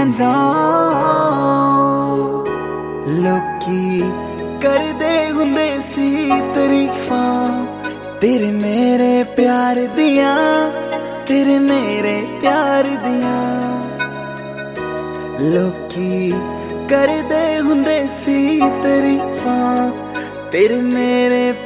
ਰਮਜ਼ਾਨ ਲੋਕੀ ਕਰਦੇ ਹੁੰਦੇ ਸੀ ਤਾਰੀਫਾਂ तेरे मेरे प्यार दिया, तेरे मेरे प्यार दिया। लोकी करदे हुंदे सी तारीफां तेरे मेरे